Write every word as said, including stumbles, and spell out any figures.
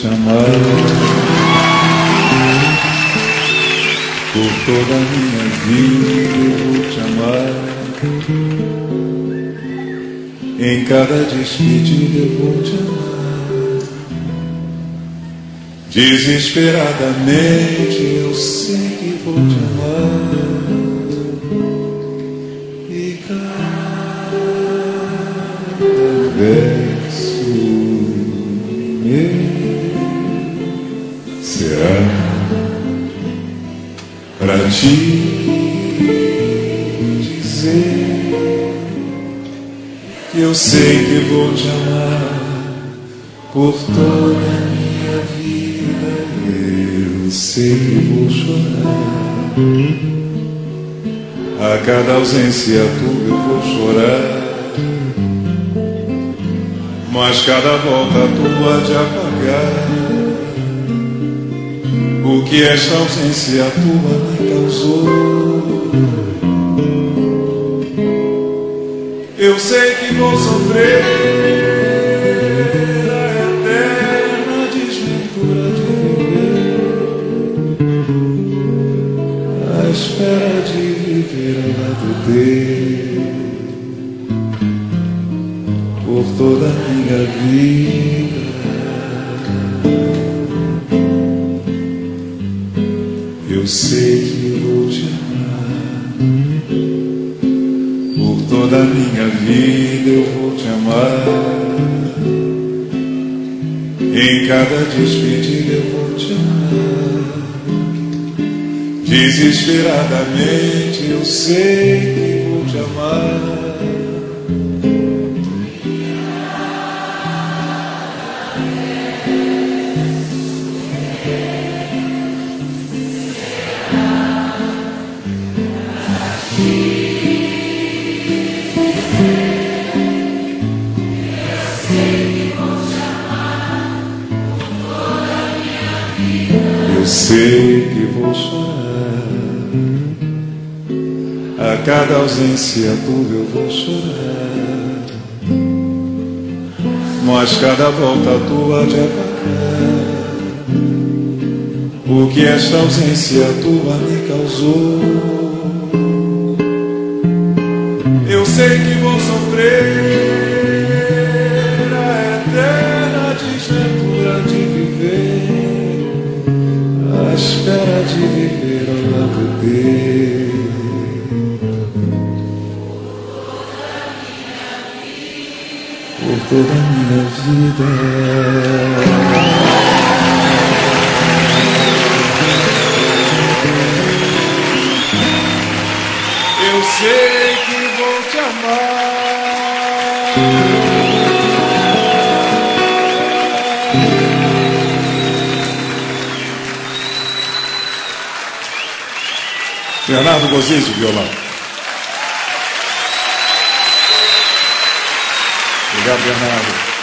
te amar. Por toda a minha vida eu vou te amar. Em cada despedida eu vou te amar. Desesperadamente eu sei que vou te amar. E cada verso meu será pra te dizer que eu sei que vou te amar por toda a minha vida. Eu sei que vou chorar a cada ausência tua, eu vou chorar, mas cada volta tua de apagar o que esta ausência tua me causou. Eu sei que vou sofrer a eterna desventura de viver, à espera de viver ao lado teu por toda a minha vida. Eu sei que vou te amar, por toda a minha vida eu vou te amar. Em cada despedida eu vou te amar. Desesperadamente eu sei que vou te amar. Eu sei que vou chorar a cada ausência tua, eu vou chorar, mas cada volta tua de apagar o que esta ausência tua me causou. Eu sei que vou sofrer a eterna desventura de viver, à espera de viver ao lado teu por toda a minha vida. Eu sei que vou te amar. Leonardo Gozzi, violão. Obrigado, Leonardo.